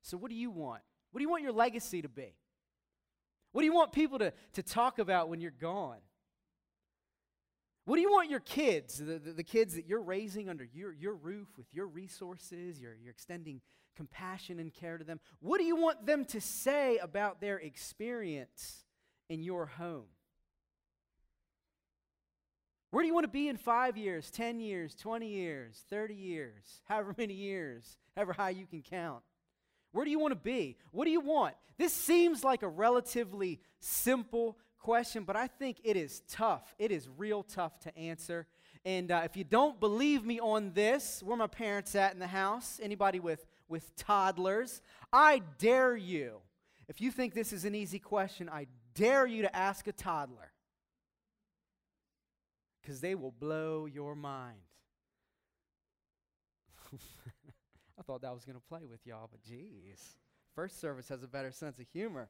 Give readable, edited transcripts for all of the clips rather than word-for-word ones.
So what do you want? What do you want your legacy to be? What do you want people to talk about when you're gone? What do you want your kids, the kids that you're raising under your roof with your resources, you're extending compassion and care to them, what do you want them to say about their experience in your home? Where do you want to be in 5 years, 10 years, 20 years, 30 years, however many years, however high you can count? Where do you want to be? What do you want? This seems like a relatively simple question, but I think it is tough. It is real tough to answer. And if you don't believe me on this, where are my parents at in the house? Anybody with toddlers? I dare you. If you think this is an easy question, I dare you to ask a toddler. Because they will blow your mind. I thought that was going to play with y'all, but geez. First service has a better sense of humor.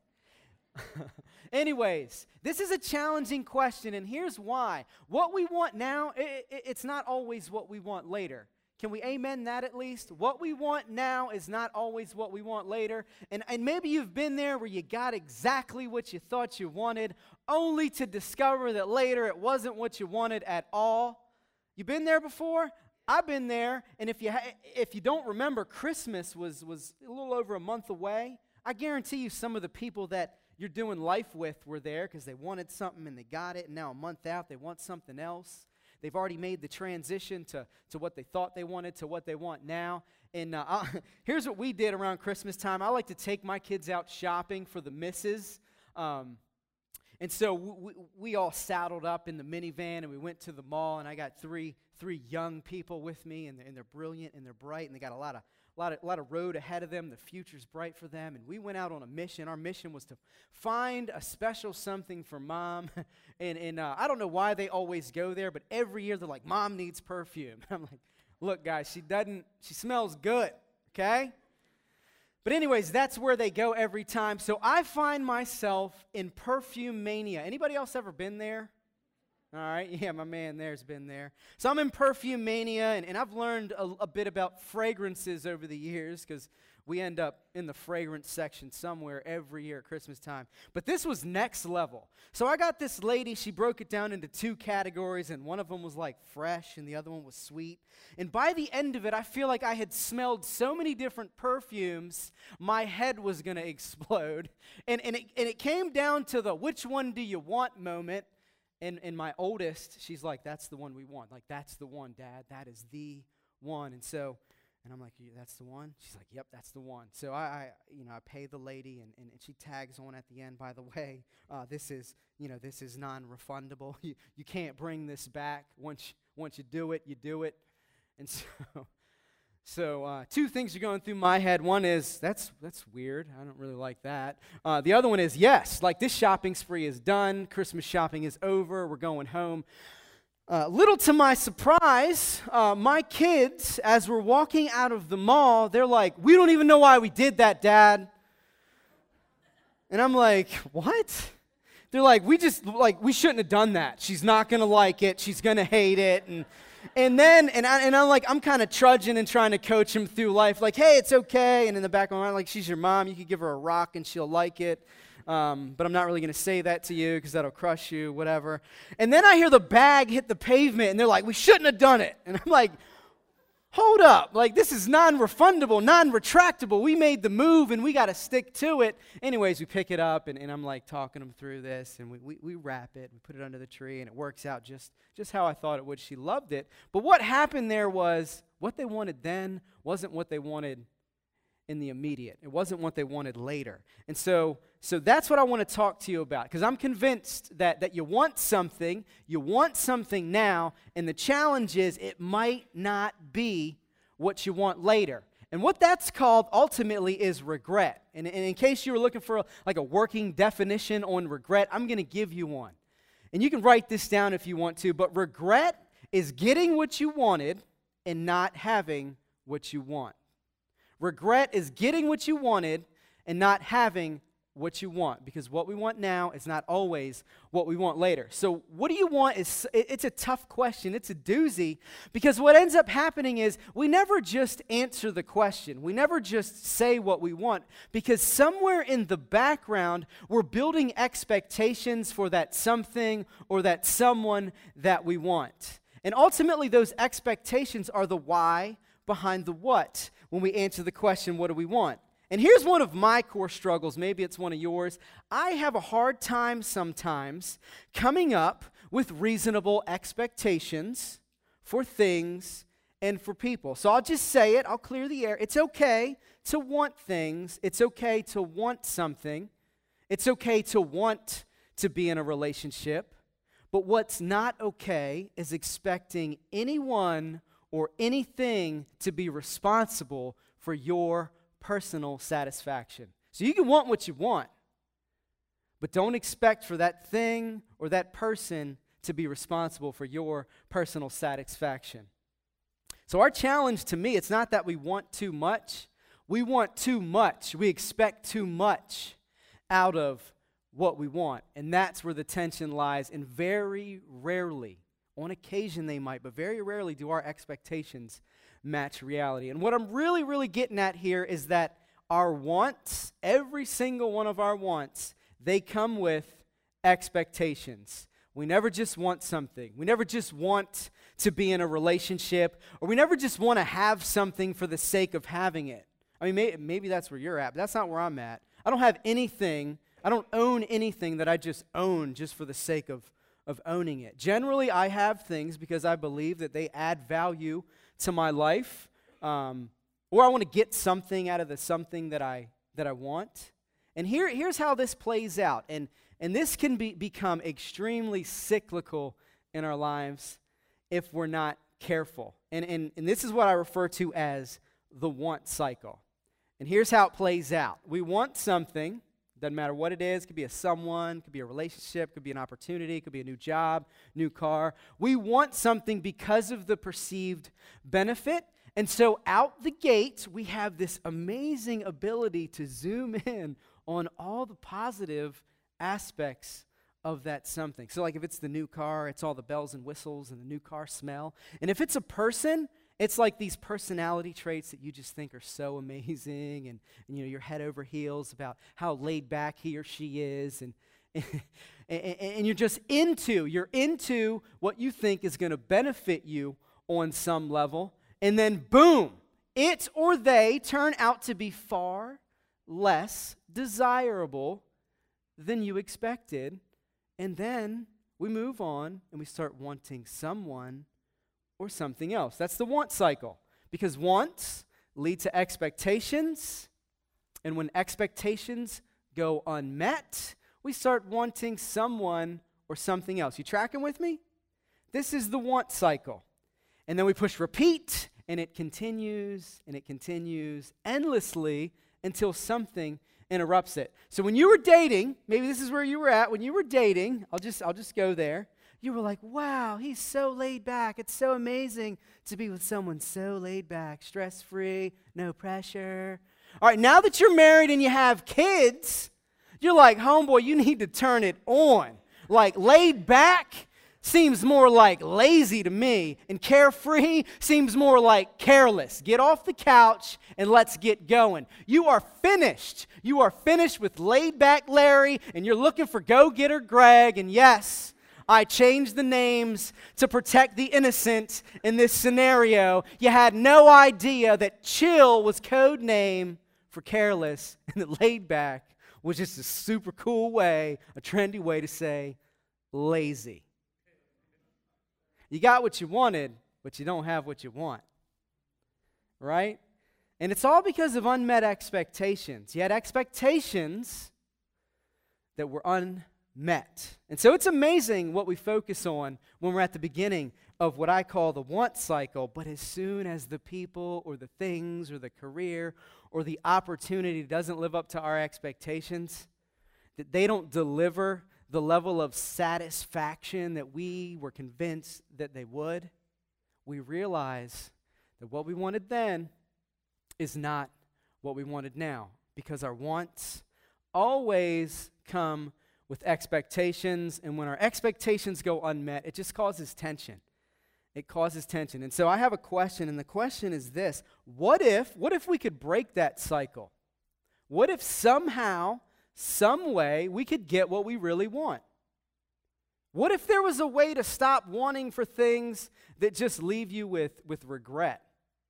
Anyways, this is a challenging question, and here's why. What we want now, it's not always what we want later. Can we amen that at least? What we want now is not always what we want later. And maybe you've been there where you got exactly what you thought you wanted, only to discover that later it wasn't what you wanted at all. You been there before? I've been there, and if you don't remember, Christmas was a little over a month away. I guarantee you some of the people that you're doing life with were there because they wanted something and they got it, and now a month out they want something else. They've already made the transition to what they thought they wanted to what they want now. And here's what we did around Christmas time. I like to take my kids out shopping for the misses. And so we all saddled up in the minivan and we went to the mall, and I got three young people with me, and they're brilliant and they're bright, and they got a lot of road ahead of them. The future's bright for them, and we went out on a mission. Our mission was to find a special something for Mom, and I don't know why they always go there, but every year they're like, Mom needs perfume. I'm like, look, guys, she smells good, okay? But anyways, that's where they go every time. So I find myself in perfume mania. Anybody else ever been there? All right, yeah, my man there's been there. So I'm in perfume mania, and I've learned a bit about fragrances over the years because we end up in the fragrance section somewhere every year at Christmas time. But this was next level. So I got this lady, she broke it down into 2 categories, and one of them was like fresh, and the other one was sweet. And by the end of it, I feel like I had smelled so many different perfumes, my head was going to explode. And it came down to the which one do you want moment. And my oldest, she's like, that's the one we want. Like, that's the one, Dad. That is the one. And I'm like, yeah, that's the one? She's like, yep, that's the one. So I pay the lady, and she tags on at the end, by the way, this is non-refundable. You can't bring this back. Once you do it, you do it. And so 2 things are going through my head. One is, that's weird. I don't really like that. The other one is, yes, like this shopping spree is done. Christmas shopping is over. We're going home. Little to my surprise, my kids, as we're walking out of the mall, they're like, we don't even know why we did that, Dad. And I'm like, what? They're like, we shouldn't have done that. She's not going to like it. She's going to hate it. And I'm like, I'm kind of trudging and trying to coach him through life, like, hey, it's okay. And in the back of my mind, like, she's your mom. You could give her a rock and she'll like it. But I'm not really going to say that to you because that'll crush you, whatever. And then I hear the bag hit the pavement, and they're like, we shouldn't have done it. And I'm like, hold up. Like, this is non-refundable, non-retractable. We made the move, and we got to stick to it. Anyways, we pick it up, and I'm like talking them through this, and we wrap it. We put it under the tree, and it works out just how I thought it would. She loved it. But what happened there was what they wanted then wasn't what they wanted in the immediate. It wasn't what they wanted later. And so that's what I want to talk to you about, because I'm convinced that you want something now, and the challenge is it might not be what you want later. And what that's called ultimately is regret. And in case you were looking for a working definition on regret, I'm going to give you one. And you can write this down if you want to, but regret is getting what you wanted and not having what you want. Regret is getting what you wanted and not having what you want, because what we want now is not always what we want later. So what do you want it's a tough question. It's a doozy, because what ends up happening is we never just answer the question. We never just say what we want, because somewhere in the background we're building expectations for that something or that someone that we want. And ultimately those expectations are the why behind the what when we answer the question, what do we want? And here's one of my core struggles. Maybe it's one of yours. I have a hard time sometimes coming up with reasonable expectations for things and for people. So I'll just say it. I'll clear the air. It's okay to want things. It's okay to want something. It's okay to want to be in a relationship. But what's not okay is expecting anyone or anything to be responsible for your personal satisfaction. So you can want what you want, but don't expect for that thing or that person to be responsible for your personal satisfaction. So our challenge to me, it's not that we want too much. We want too much. We expect too much out of what we want. And that's where the tension lies. And very rarely, on occasion they might, but very rarely do our expectations match reality. And what I'm really, really getting at here is that our wants, every single one of our wants, they come with expectations. We never just want something. We never just want to be in a relationship, or we never just want to have something for the sake of having it. I mean, maybe that's where you're at, but that's not where I'm at. I don't have anything, I don't own anything that I just own just for the sake of owning it. Generally, I have things because I believe that they add value to my life, or I want to get something out of the something that I want. And here's how this plays out, and this can become extremely cyclical in our lives if we're not careful. And this is what I refer to as the want cycle. And here's how it plays out. We want something. Doesn't matter what it is. It could be a someone, could be a relationship, could be an opportunity, could be a new job, new car. We want something because of the perceived benefit. And so out the gate, we have this amazing ability to zoom in on all the positive aspects of that something. So like if it's the new car, it's all the bells and whistles and the new car smell. And if it's a person, it's like these personality traits that you just think are so amazing, and you know, you're head over heels about how laid back he or she is, and and you're into what you think is going to benefit you on some level, and then boom, it or they turn out to be far less desirable than you expected, and then we move on and we start wanting someone or something else. That's the want cycle, because wants lead to expectations, and when expectations go unmet, we start wanting someone or something else. You tracking with me? This is the want cycle. And then we push repeat, and it continues endlessly until something interrupts it. So when you were dating, maybe this is where you were at, when you were dating, I'll just go there. You were like, wow, he's so laid back. It's so amazing to be with someone so laid back, stress-free, no pressure. All right, now that you're married and you have kids, you're like, homeboy, you need to turn it on. Like laid back seems more like lazy to me, and carefree seems more like careless. Get off the couch and let's get going. You are finished. You are finished with laid back Larry, and you're looking for go-getter Greg, and yes, I changed the names to protect the innocent in this scenario. You had no idea that chill was code name for careless, and that laid back was just a super cool way, a trendy way to say lazy. You got what you wanted, but you don't have what you want, right? And it's all because of unmet expectations. You had expectations that were unmet. And so it's amazing what we focus on when we're at the beginning of what I call the want cycle, but as soon as the people or the things or the career or the opportunity doesn't live up to our expectations, that they don't deliver the level of satisfaction that we were convinced that they would, we realize that what we wanted then is not what we wanted now, because our wants always come with expectations, and when our expectations go unmet, it just causes tension. It causes tension. And so I have a question, and the question is this: what if we could break that cycle? What if somehow, some way, we could get what we really want? What if there was a way to stop wanting for things that just leave you with regret?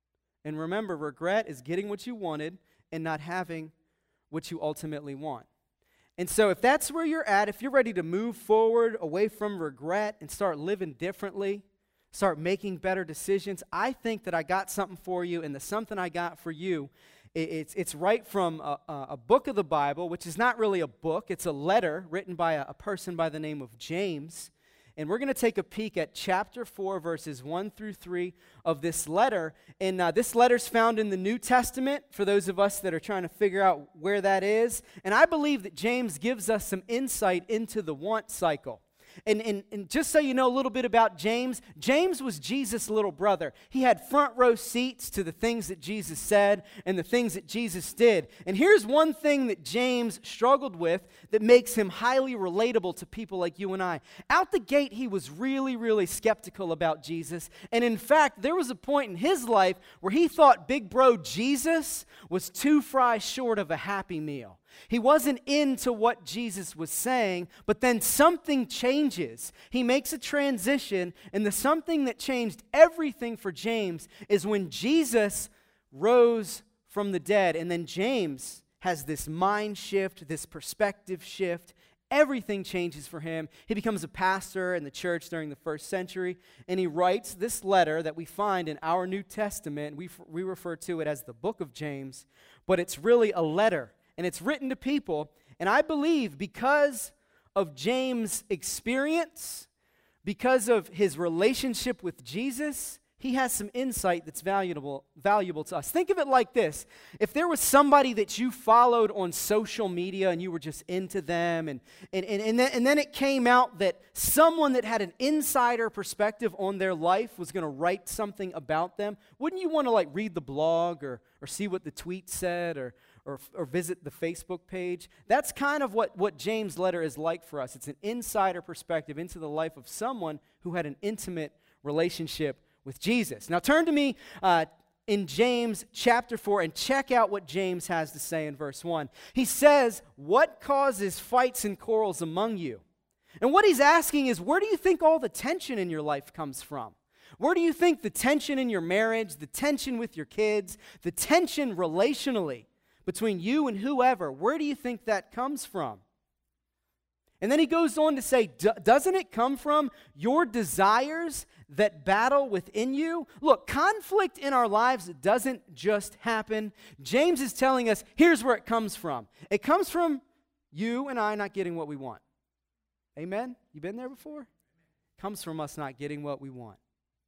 And remember, regret is getting what you wanted and not having what you ultimately want. And so if that's where you're at, if you're ready to move forward away from regret and start living differently, start making better decisions, I think that I got something for you, and the something I got for you, it's right from a book of the Bible, which is not really a book. It's a letter written by a person by the name of James. And we're going to take a peek at chapter 4, verses 1 through 3 of this letter. And this letter's found in the New Testament, for those of us that are trying to figure out where that is. And I believe that James gives us some insight into the want cycle. And just so you know a little bit about James, James was Jesus' little brother. He had front row seats to the things that Jesus said and the things that Jesus did. And here's one thing that James struggled with that makes him highly relatable to people like you and I. Out the gate, he was really, really skeptical about Jesus. And in fact, there was a point in his life where he thought big bro Jesus was 2 fries short of a Happy Meal. He wasn't into what Jesus was saying, but then something changes. He makes a transition, and the something that changed everything for James is when Jesus rose from the dead. And then James has this mind shift, this perspective shift. Everything changes for him. He becomes a pastor in the church during the first century, and he writes this letter that we find in our New Testament. We refer to it as the book of James, but it's really a letter. And it's written to people, and I believe because of James' experience, because of his relationship with Jesus, he has some insight that's valuable to us. Think of it like this. If there was somebody that you followed on social media and you were just into them, and then it came out that someone that had an insider perspective on their life was going to write something about them, wouldn't you want to read the blog or see what the tweet said or visit the Facebook page? That's kind of what James' letter is like for us. It's an insider perspective into the life of someone who had an intimate relationship with Jesus. Now turn to me in James chapter 4 and check out what James has to say in verse 1. He says, "What causes fights and quarrels among you?" And what he's asking is, where do you think all the tension in your life comes from? Where do you think the tension in your marriage, the tension with your kids, the tension relationally between you and whoever, where do you think that comes from? And then he goes on to say, doesn't it come from your desires that battle within you? Look, conflict in our lives doesn't just happen. James is telling us, here's where it comes from. It comes from you and I not getting what we want. Amen? You been there before? It comes from us not getting what we want.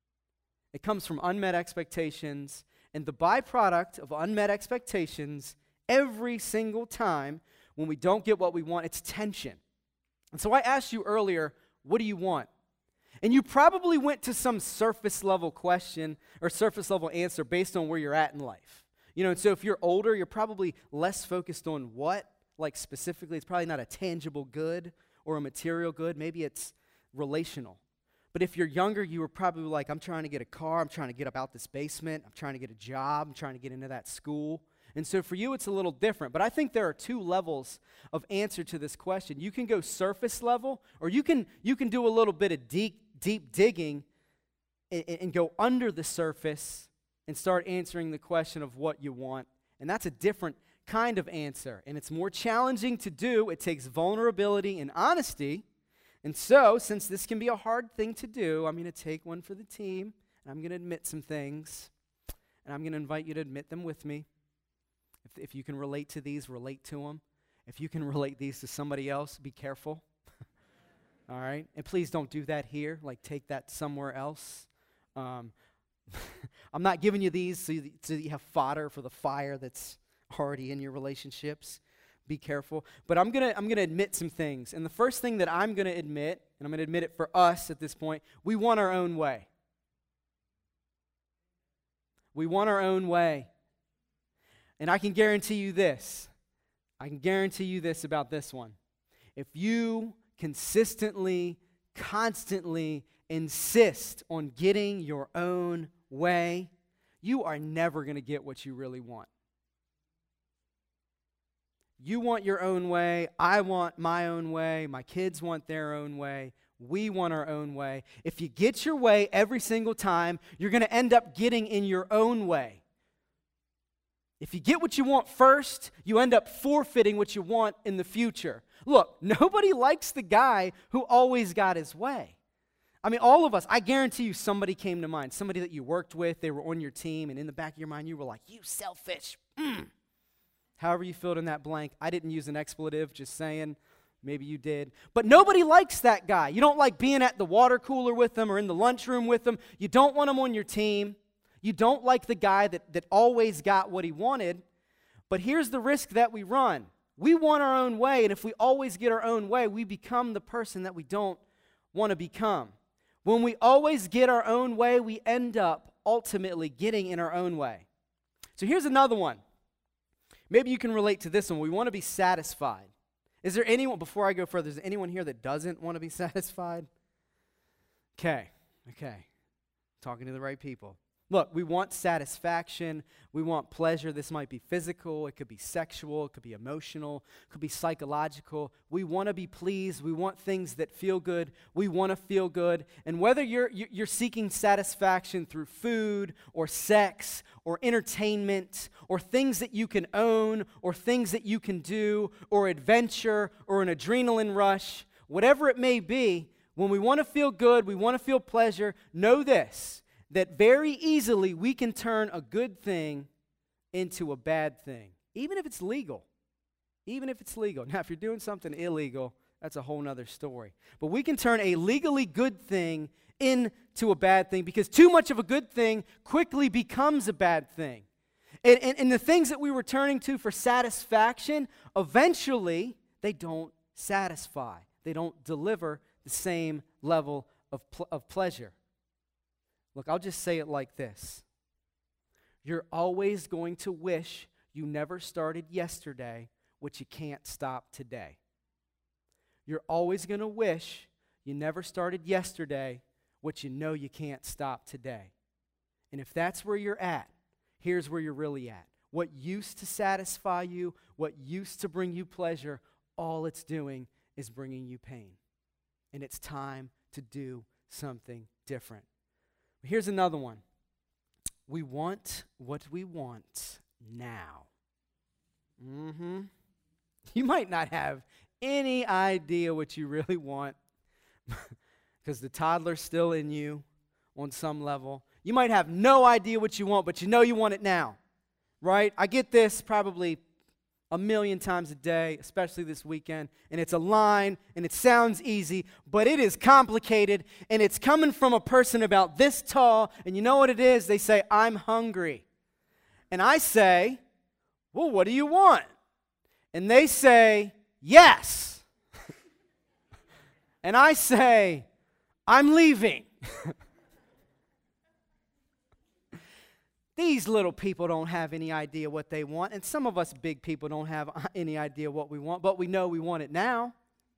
It comes from unmet expectations, and the byproduct of unmet expectations every single time when we don't get what we want, it's tension. And so I asked you earlier, what do you want? And you probably went to some surface level question or surface level answer based on where you're at in life. And so if you're older, you're probably less focused on what, specifically, it's probably not a tangible good or a material good. Maybe it's relational. But if you're younger, you were probably like, I'm trying to get a car, I'm trying to get up out this basement, I'm trying to get a job, I'm trying to get into that school. And so for you, it's a little different. But I think there are 2 levels of answer to this question. You can go surface level, or you can do a little bit of deep digging and go under the surface and start answering the question of what you want. And that's a different kind of answer. And it's more challenging to do. It takes vulnerability and honesty. And so, since this can be a hard thing to do, I'm going to take one for the team, and I'm going to admit some things, and I'm going to invite you to admit them with me. If you can relate to these, relate to them. If you can relate these to somebody else, be careful. All right? And please don't do that here. Take that somewhere else. I'm not giving you these so you have fodder for the fire that's already in your relationships. Be careful. But I'm gonna admit some things. And the first thing that I'm gonna admit, and I'm gonna admit it for us at this point, we want our own way. We want our own way. And I can guarantee you this, I can guarantee you this about this one. If you consistently, constantly insist on getting your own way, you are never going to get what you really want. You want your own way. I want my own way. My kids want their own way. We want our own way. If you get your way every single time, you're going to end up getting in your own way. If you get what you want first, you end up forfeiting what you want in the future. Look, nobody likes the guy who always got his way. I mean, all of us, I guarantee you somebody came to mind, somebody that you worked with, they were on your team, and in the back of your mind, you were like, you selfish. However you filled in that blank. I didn't use an expletive, just saying. Maybe you did. But nobody likes that guy. You don't like being at the water cooler with them or in the lunchroom with them. You don't want him on your team. You don't like the guy that always got what he wanted. But here's the risk that we run. We want our own way, and if we always get our own way, we become the person that we don't want to become. When we always get our own way, we end up ultimately getting in our own way. So here's another one. Maybe you can relate to this one. We want to be satisfied. Is there anyone, before I go further, is there anyone here that doesn't want to be satisfied? Okay. Talking to the right people. Look, we want satisfaction, we want pleasure. This might be physical, it could be sexual, it could be emotional, it could be psychological. We want to be pleased, we want things that feel good, we want to feel good. And whether you're seeking satisfaction through food or sex or entertainment or things that you can own or things that you can do or adventure or an adrenaline rush, whatever it may be, when we want to feel good, we want to feel pleasure, know this, that very easily we can turn a good thing into a bad thing, even if it's legal. Even if it's legal. Now, if you're doing something illegal, that's a whole nother story. But we can turn a legally good thing into a bad thing because too much of a good thing quickly becomes a bad thing. And the things that we were turning to for satisfaction, eventually, they don't satisfy. They don't deliver the same level of pleasure. Look, I'll just say it like this. You're always going to wish you never started yesterday what you can't stop today. You're always going to wish you never started yesterday what you know you can't stop today. And if that's where you're at, here's where you're really at. What used to satisfy you, what used to bring you pleasure, all it's doing is bringing you pain. And it's time to do something different. Here's another one. We want what we want now. You might not have any idea what you really want because the toddler's still in you on some level. You might have no idea what you want, but you know you want it now, right? I get this probably 1,000,000 times a day, especially this weekend, and it's a line, and it sounds easy, but it is complicated, and it's coming from a person about this tall, and you know what it is? They say, I'm hungry. And I say, well, what do you want? And they say, yes. And I say, I'm leaving. These little people don't have any idea what they want, and some of us big people don't have any idea what we want, but we know we want it now.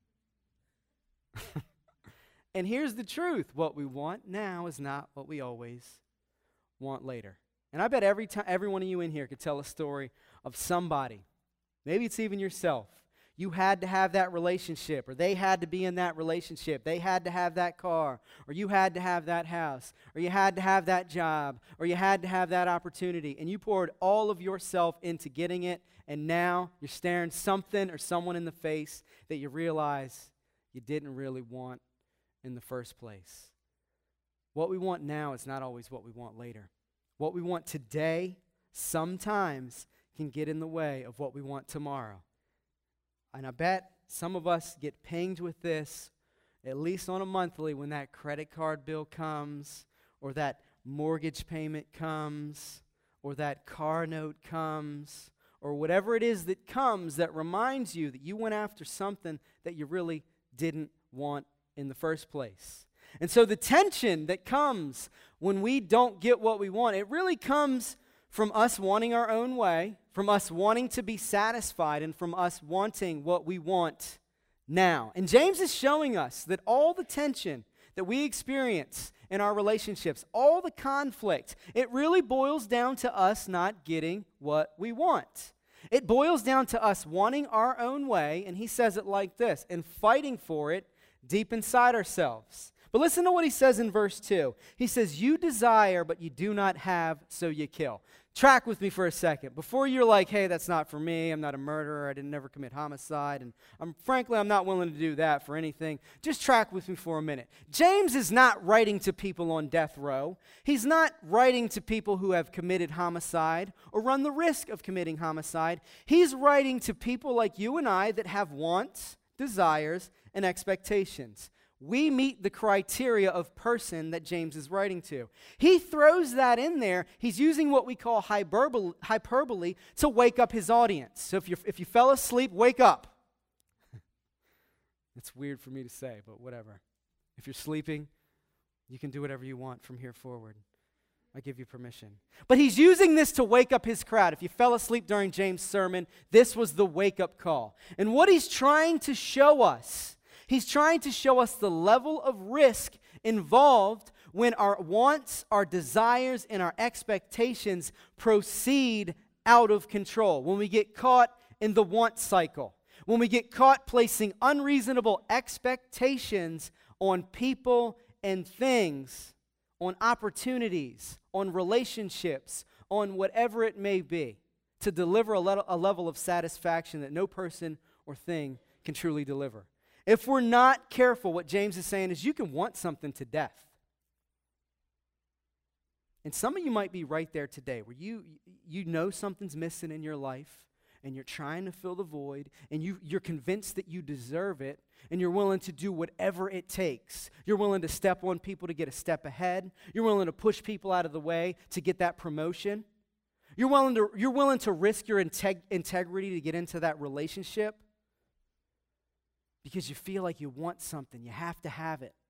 And here's the truth. What we want now is not what we always want later. And I bet every one of you in here could tell a story of somebody. Maybe it's even yourself. You had to have that relationship, or they had to be in that relationship. They had to have that car, or you had to have that house, or you had to have that job, or you had to have that opportunity. And you poured all of yourself into getting it, and now you're staring something or someone in the face that you realize you didn't really want in the first place. What we want now is not always what we want later. What we want today sometimes can get in the way of what we want tomorrow. And I bet some of us get pinged with this, at least on a monthly, when that credit card bill comes, or that mortgage payment comes, or that car note comes, or whatever it is that comes that reminds you that you went after something that you really didn't want in the first place. And so the tension that comes when we don't get what we want, it really comes from us wanting our own way, from us wanting to be satisfied, and from us wanting what we want now. And James is showing us that all the tension that we experience in our relationships, all the conflict, it really boils down to us not getting what we want. It boils down to us wanting our own way, and he says it like this, and fighting for it deep inside ourselves. But listen to what he says in verse 2. He says, you desire, but you do not have, so you kill. Track with me for a second. Before you're like, hey, that's not for me, I'm not a murderer, I didn't never commit homicide, and frankly, I'm not willing to do that for anything. Just track with me for a minute. James is not writing to people on death row. He's not writing to people who have committed homicide or run the risk of committing homicide. He's writing to people like you and I that have wants, desires, and expectations. We meet the criteria of person that James is writing to. He throws that in there. He's using what we call hyperbole to wake up his audience. So if you fell asleep, wake up. It's weird for me to say, but whatever. If you're sleeping, you can do whatever you want from here forward. I give you permission. But he's using this to wake up his crowd. If you fell asleep during James' sermon, this was the wake-up call. And what he's trying to show us, he's trying to show us the level of risk involved when our wants, our desires, and our expectations proceed out of control. When we get caught in the want cycle. When we get caught placing unreasonable expectations on people and things, on opportunities, on relationships, on whatever it may be, to deliver a level of satisfaction that no person or thing can truly deliver. If we're not careful, what James is saying is you can want something to death. And some of you might be right there today where you know something's missing in your life and you're trying to fill the void and you're convinced that you deserve it and you're willing to do whatever it takes. You're willing to step on people to get a step ahead. You're willing to push people out of the way to get that promotion. You're willing to risk your integrity to get into that relationship. Because you feel like you want something, you have to have it.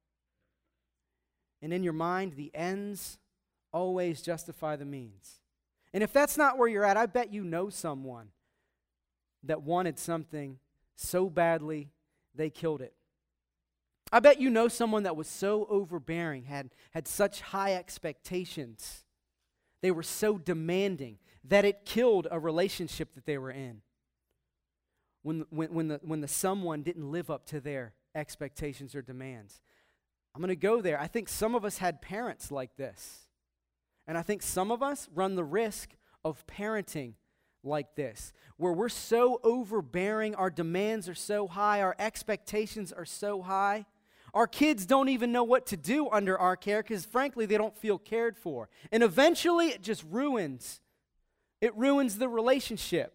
And in your mind, the ends always justify the means. And if that's not where you're at, I bet you know someone that wanted something so badly they killed it. I bet you know someone that was so overbearing, had such high expectations, they were so demanding that it killed a relationship that they were in. When the someone didn't live up to their expectations or demands. I'm going to go there. I think some of us had parents like this. And I think some of us run the risk of parenting like this, where we're so overbearing, our demands are so high, our expectations are so high. Our kids don't even know what to do under our care because, frankly, they don't feel cared for. And eventually, it just ruins. It ruins the relationship.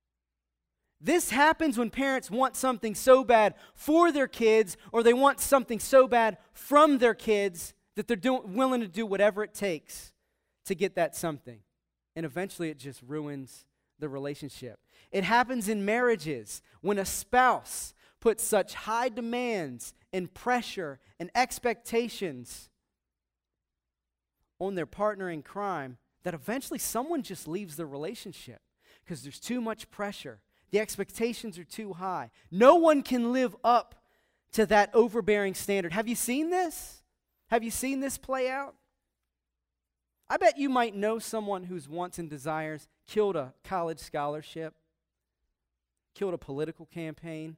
This happens when parents want something so bad for their kids, or they want something so bad from their kids that they're willing to do whatever it takes to get that something. And eventually it just ruins the relationship. It happens in marriages when a spouse puts such high demands and pressure and expectations on their partner in crime that eventually someone just leaves the relationship because there's too much pressure. The expectations are too high. No one can live up to that overbearing standard. Have you seen this? Have you seen this play out? I bet you might know someone whose wants and desires killed a college scholarship, killed a political campaign,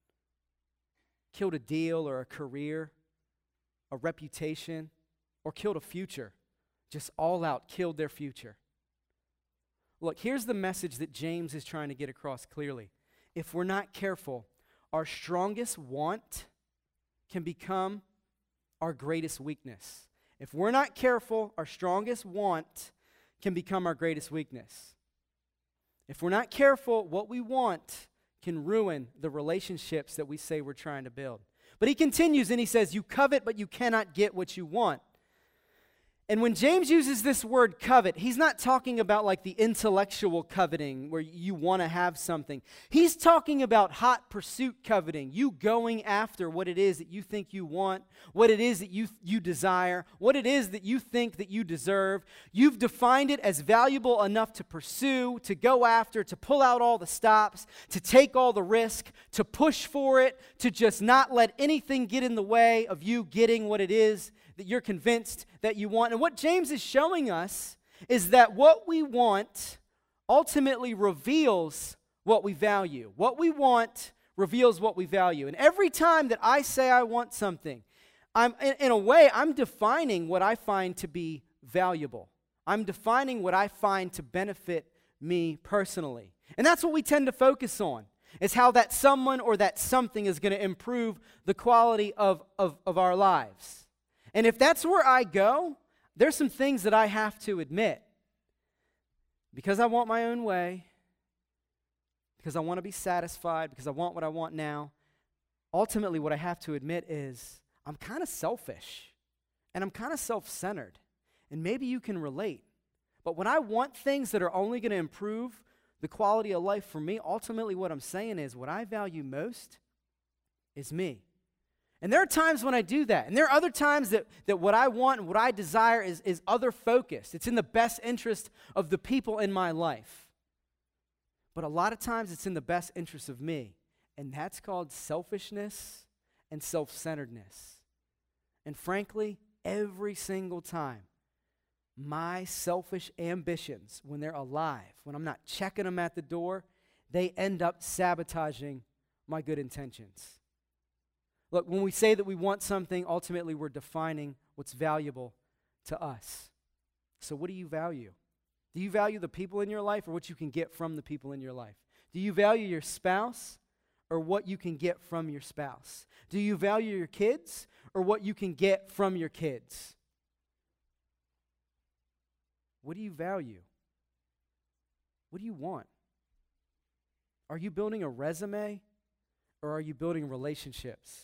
killed a deal or a career, a reputation, or killed a future. Just all out killed their future. Look, here's the message that James is trying to get across clearly. If we're not careful, our strongest want can become our greatest weakness. If we're not careful, our strongest want can become our greatest weakness. If we're not careful, what we want can ruin the relationships that we say we're trying to build. But he continues and he says, you covet, but you cannot get what you want. And when James uses this word covet, he's not talking about like the intellectual coveting where you want to have something. He's talking about hot pursuit coveting, you going after what it is that you think you want, what it is that you desire, what it is that you think that you deserve. You've defined it as valuable enough to pursue, to go after, to pull out all the stops, to take all the risk, to push for it, to just not let anything get in the way of you getting what it is that you're convinced that you want. And what James is showing us is that what we want ultimately reveals what we value. What we want reveals what we value. And every time that I say I want something, in a way, I'm defining what I find to be valuable. I'm defining what I find to benefit me personally. And that's what we tend to focus on, is how that someone or that something is going to improve the quality of our lives. And if that's where I go, there's some things that I have to admit. Because I want my own way, because I want to be satisfied, because I want what I want now, ultimately what I have to admit is I'm kind of selfish, and I'm kind of self-centered. And maybe you can relate. But when I want things that are only going to improve the quality of life for me, ultimately what I'm saying is what I value most is me. And there are times when I do that. And there are other times that what I want and what I desire is other focused. It's in the best interest of the people in my life. But a lot of times it's in the best interest of me. And that's called selfishness and self-centeredness. And frankly, every single time, my selfish ambitions, when they're alive, when I'm not checking them at the door, they end up sabotaging my good intentions. Look, when we say that we want something, ultimately we're defining what's valuable to us. So what do you value? Do you value the people in your life or what you can get from the people in your life? Do you value your spouse or what you can get from your spouse? Do you value your kids or what you can get from your kids? What do you value? What do you want? Are you building a resume or are you building relationships?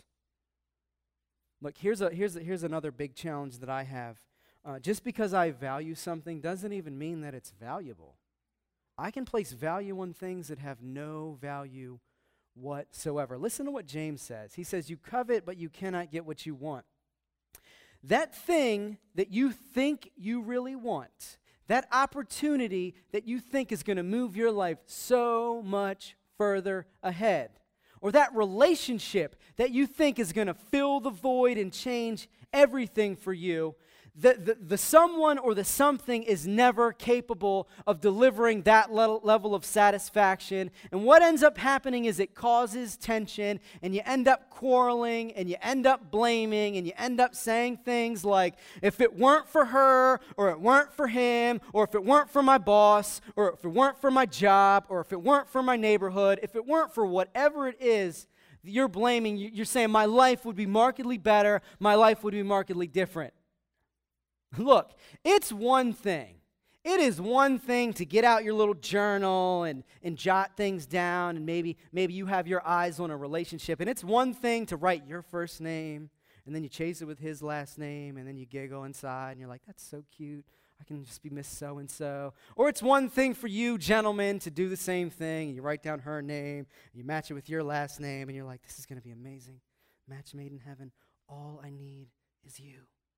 Look, here's another big challenge that I have. Just because I value something doesn't even mean that it's valuable. I can place value on things that have no value whatsoever. Listen to what James says. He says, you covet, but you cannot get what you want. That thing that you think you really want, that opportunity that you think is going to move your life so much further ahead, or that relationship that you think is going to fill the void and change everything for you, the someone or the something is never capable of delivering that level of satisfaction. And what ends up happening is it causes tension, and you end up quarreling, and you end up blaming, and you end up saying things like, if it weren't for her, or it weren't for him, or if it weren't for my boss, or if it weren't for my job, or if it weren't for my neighborhood, if it weren't for whatever it is that you're blaming, you're saying my life would be markedly better, my life would be markedly different. Look, it's one thing. It is one thing to get out your little journal and jot things down, and maybe you have your eyes on a relationship. And it's one thing to write your first name, and then you chase it with his last name, and then you giggle inside, and you're like, that's so cute. I can just be Miss So-and-so. Or it's one thing for you, gentlemen, to do the same thing, and you write down her name, and you match it with your last name, and you're like, this is going to be amazing. Match made in heaven. All I need is you.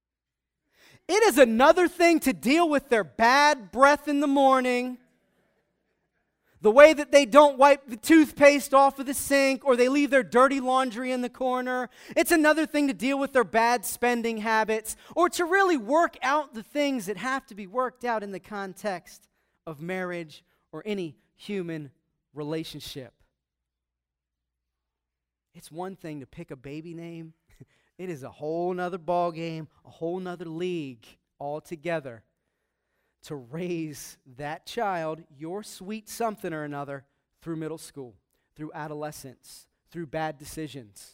It is another thing to deal with their bad breath in the morning, the way that they don't wipe the toothpaste off of the sink, or they leave their dirty laundry in the corner. It's another thing to deal with their bad spending habits, or to really work out the things that have to be worked out in the context of marriage or any human relationship. It's one thing to pick a baby name. It is a whole nother ball game, a whole nother league altogether to raise that child, your sweet something or another, through middle school, through adolescence, through bad decisions.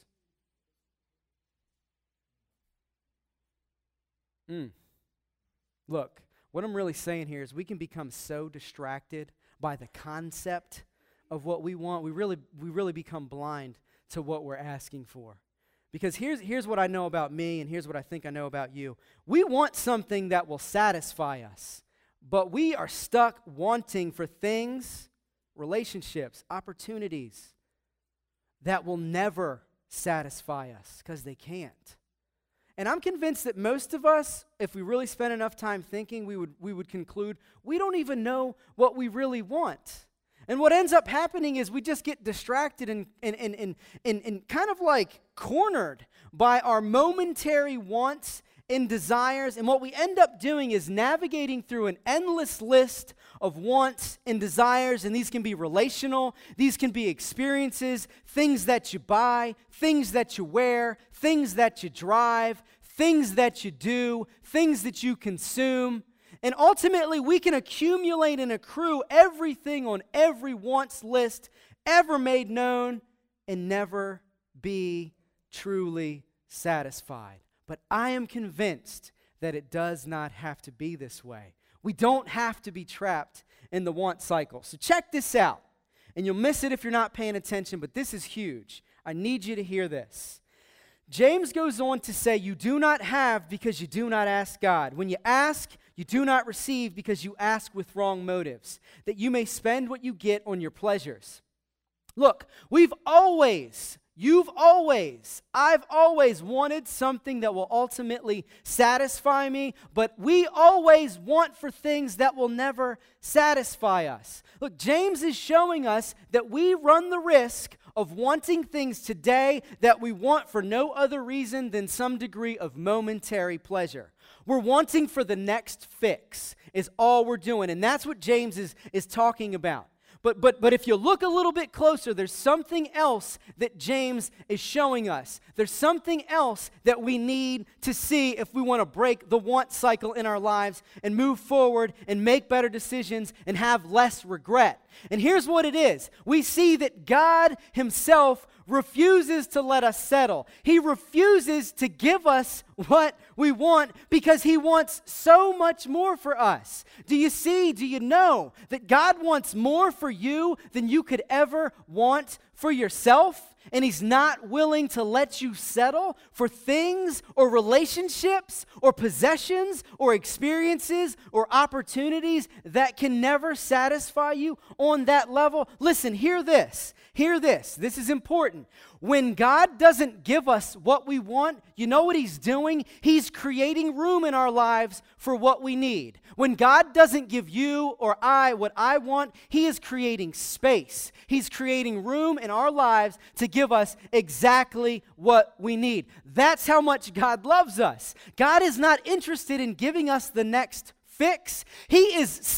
Look, what I'm really saying here is we can become so distracted by the concept of what we want, we really become blind to what we're asking for. Because here's what I know about me, and here's what I think I know about you. We want something that will satisfy us, but we are stuck wanting for things, relationships, opportunities that will never satisfy us because they can't. And I'm convinced that most of us, if we really spent enough time thinking, we would conclude we don't even know what we really want. And what ends up happening is we just get distracted and kind of like cornered by our momentary wants and desires. And what we end up doing is navigating through an endless list of wants and desires. And these can be relational, these can be experiences, things that you buy, things that you wear, things that you drive, things that you do, things that you consume. And ultimately, we can accumulate and accrue everything on every wants list ever made known and never be truly satisfied. But I am convinced that it does not have to be this way. We don't have to be trapped in the want cycle. So check this out. And you'll miss it if you're not paying attention, but this is huge. I need you to hear this. James goes on to say, you do not have because you do not ask God. When you ask, you do not receive because you ask with wrong motives, that you may spend what you get on your pleasures. Look, I've always wanted something that will ultimately satisfy me, but we always want for things that will never satisfy us. Look, James is showing us that we run the risk of wanting things today that we want for no other reason than some degree of momentary pleasure. We're wanting for the next fix is all we're doing, and that's what James is talking about. But if you look a little bit closer, there's something else that James is showing us. There's something else that we need to see if we want to break the want cycle in our lives and move forward and make better decisions and have less regret. And here's what it is. We see that God himself refuses to let us settle. He refuses to give us what we want because he wants so much more for us. Do you know that God wants more for you than you could ever want for yourself? And he's not willing to let you settle for things or relationships or possessions or experiences or opportunities that can never satisfy you on that level. Listen, hear this. This is important. When God doesn't give us what we want, you know what he's doing? He's creating room in our lives for what we need. When God doesn't give you or I what I want, he is creating space. He's creating room in our lives to give us exactly what we need. That's how much God loves us. God is not interested in giving us the next fix. He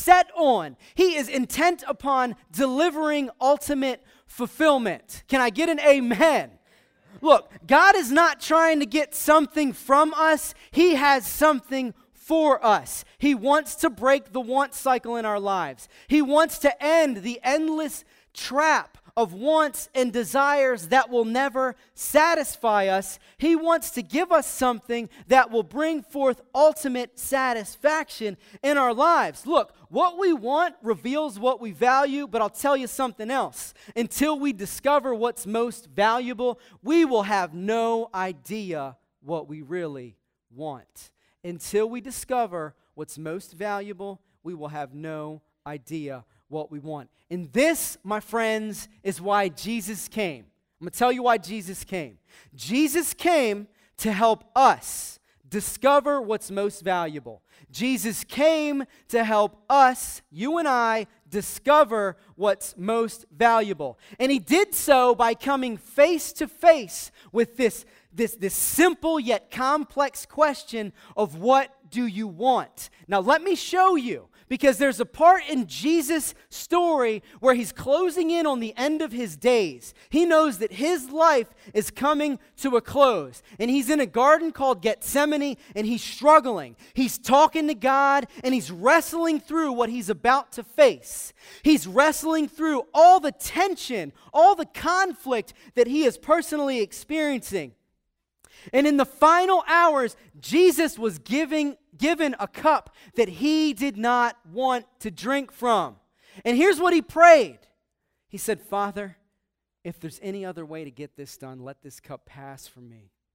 is intent upon delivering ultimate fulfillment. Can I get an amen? Look, God is not trying to get something from us. He has something for us. He wants to break the want cycle in our lives. He wants to end the endless trap of wants and desires that will never satisfy us. He wants to give us something that will bring forth ultimate satisfaction in our lives. Look, what we want reveals what we value, but I'll tell you something else. Until we discover what's most valuable, we will have no idea what we really want. Until we discover what's most valuable, we will have no idea what we want. And this, my friends, is why Jesus came. I'm going to tell you why Jesus came. Jesus came to help us discover what's most valuable. Jesus came to help us, you and I, discover what's most valuable. And he did so by coming face to face with this simple yet complex question of what do you want? Now let me show you, because there's a part in Jesus' story where he's closing in on the end of his days. He knows that his life is coming to a close, and he's in a garden called Gethsemane, and he's struggling. He's talking to God, and he's wrestling through what he's about to face. He's wrestling through all the tension, all the conflict that he is personally experiencing. And in the final hours, Jesus was given a cup that he did not want to drink from. And here's what he prayed. He said, Father, if there's any other way to get this done, let this cup pass from me.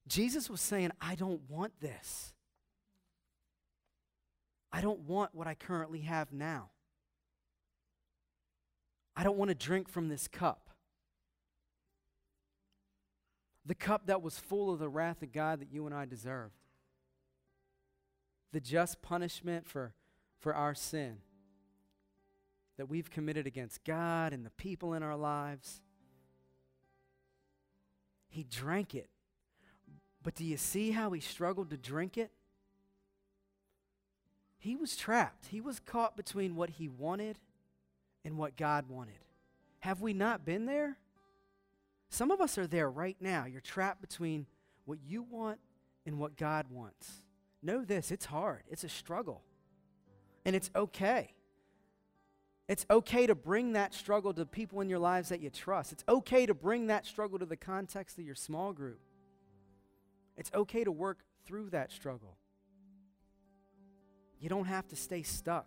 Jesus was saying, I don't want this. I don't want what I currently have now. I don't want to drink from this cup. The cup that was full of the wrath of God that you and I deserved. The just punishment for our sin that we've committed against God and the people in our lives. He drank it. But do you see how he struggled to drink it? He was trapped. He was caught between what he wanted and what God wanted. Have we not been there? Some of us are there right now. You're trapped between what you want and what God wants. Know this, it's hard. It's a struggle. And it's okay. It's okay to bring that struggle to people in your lives that you trust. It's okay to bring that struggle to the context of your small group. It's okay to work through that struggle. You don't have to stay stuck.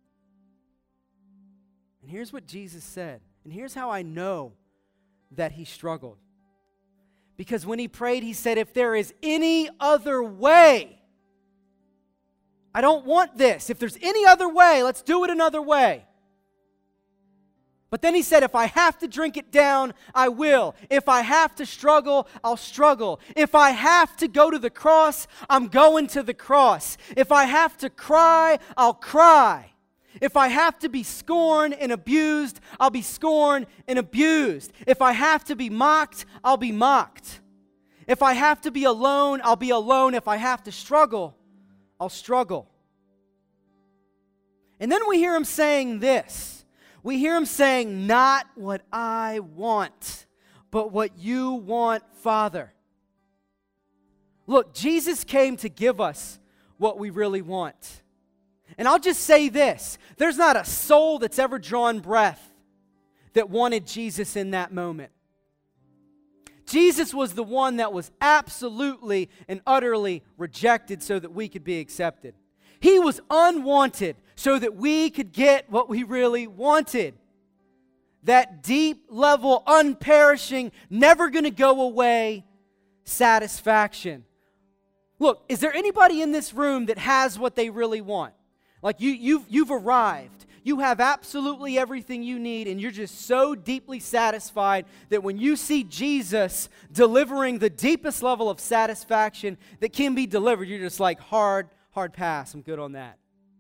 And here's what Jesus said. And here's how I know that he struggled. Because when he prayed, he said, if there is any other way, I don't want this. If there's any other way, let's do it another way. But then he said, if I have to drink it down, I will. If I have to struggle, I'll struggle. If I have to go to the cross, I'm going to the cross. If I have to cry, I'll cry. If I have to be scorned and abused, I'll be scorned and abused. If I have to be mocked, I'll be mocked. If I have to be alone, I'll be alone. If I have to struggle, I'll struggle. And then we hear him saying this. We hear him saying, not what I want, but what you want, Father. Look, Jesus came to give us what we really want. And I'll just say this, there's not a soul that's ever drawn breath that wanted Jesus in that moment. Jesus was the one that was absolutely and utterly rejected so that we could be accepted. He was unwanted so that we could get what we really wanted. That deep level, unperishing, never going to go away satisfaction. Look, is there anybody in this room that has what they really want? Like you've arrived. You have absolutely everything you need, and you're just so deeply satisfied that when you see Jesus delivering the deepest level of satisfaction that can be delivered, you're just like, hard pass. I'm good on that.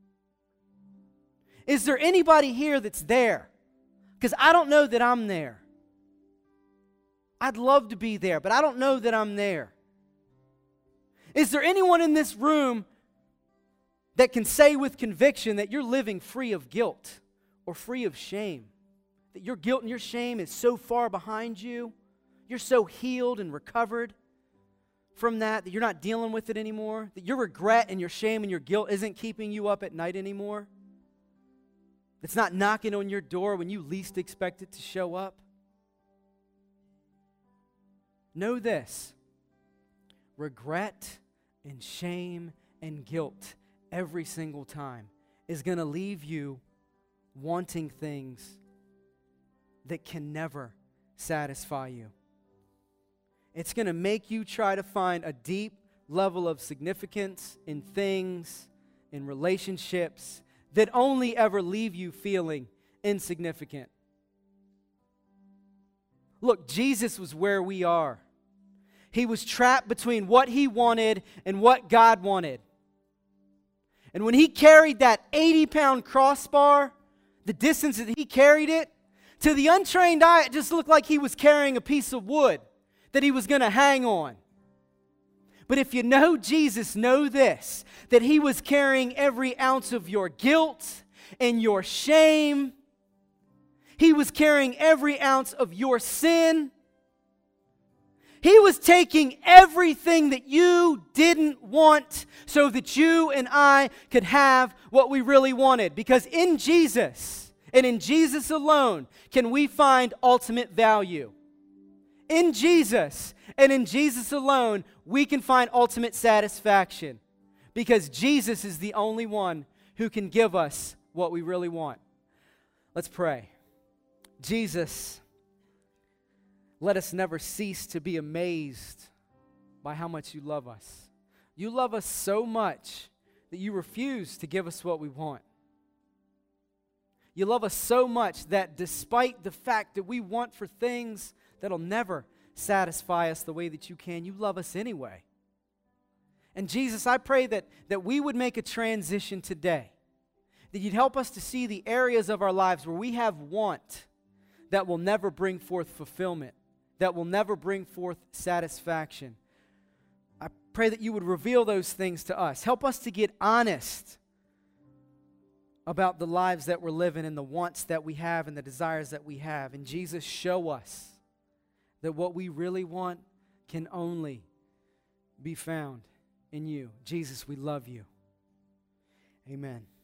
Is there anybody here that's there? Because I don't know that I'm there. I'd love to be there, but I don't know that I'm there. Is there anyone in this room that can say with conviction that you're living free of guilt or free of shame? That your guilt and your shame is so far behind you, you're so healed and recovered from that you're not dealing with it anymore? That your regret and your shame and your guilt isn't keeping you up at night anymore? It's not knocking on your door when you least expect it to show up? Know this. Regret and shame and guilt every single time is going to leave you wanting things that can never satisfy you. It's going to make you try to find a deep level of significance in things, in relationships, that only ever leave you feeling insignificant. Look, Jesus was where we are. He was trapped between what he wanted and what God wanted. And when he carried that 80-pound crossbar, the distance that he carried it, to the untrained eye, it just looked like he was carrying a piece of wood that he was going to hang on. But if you know Jesus, know this, that he was carrying every ounce of your guilt and your shame. He was carrying every ounce of your sin. He was taking everything that you didn't want so that you and I could have what we really wanted. Because in Jesus, and in Jesus alone, can we find ultimate value. In Jesus, and in Jesus alone, we can find ultimate satisfaction. Because Jesus is the only one who can give us what we really want. Let's pray. Jesus, let us never cease to be amazed by how much you love us. You love us so much that you refuse to give us what we want. You love us so much that despite the fact that we want for things that'll never satisfy us the way that you can, you love us anyway. And Jesus, I pray that we would make a transition today, that you'd help us to see the areas of our lives where we have want that will never bring forth fulfillment, that will never bring forth satisfaction. I pray that you would reveal those things to us. Help us to get honest about the lives that we're living and the wants that we have and the desires that we have. And Jesus, show us that what we really want can only be found in you. Jesus, we love you. Amen.